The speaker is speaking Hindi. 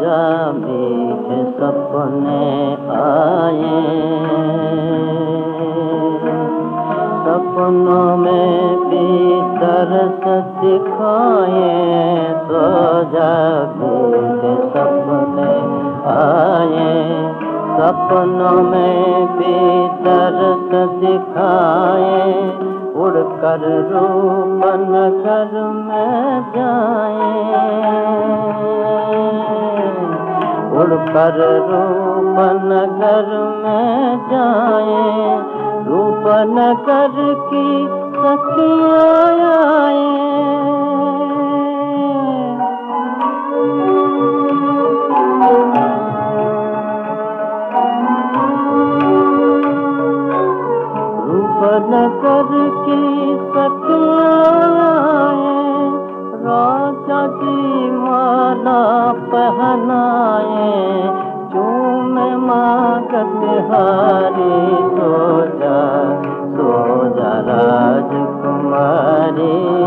जा मीठे सपने आए, सपनों में भी तरस दिखाए, सो जा मीठे सपने आए, सपनों में भी तरस दिखाए, उड़कर रूपनगर में जाए, उड़कर रूपनगर में जाए, रूपनगर की सखियाँ आए। रूपनगर की सखियाँ आए, राजा जी माला पहनाए, चूमे मांगत हारी, सो जा राजकुमारी।